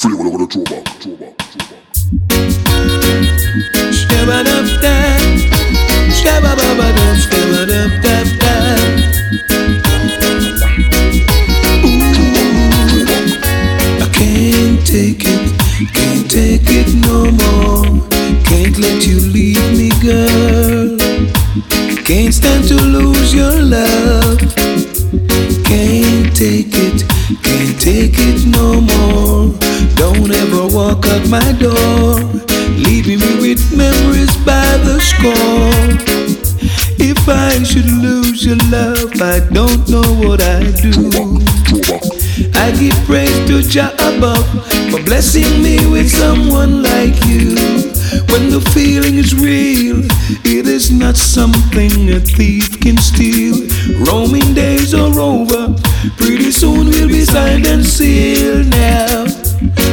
Feel all over the throwback, throwback, throwback. Shabba-dub-dub, shabba-ba-ba-dub, shabba-dub-dub-dub. Ooh, I can't take it no more. Can't let you leave me, girl. Can't stand to lose your love. Can't take it no more. Don't ever walk out my door, leaving me with memories by the score. If I should lose your love, I don't know what I'd do. I give praise to Jah above for blessing me with someone like you. When the feeling is real, it is not something a thief can steal. Roaming days are over, pretty soon we'll be signed and sealed now.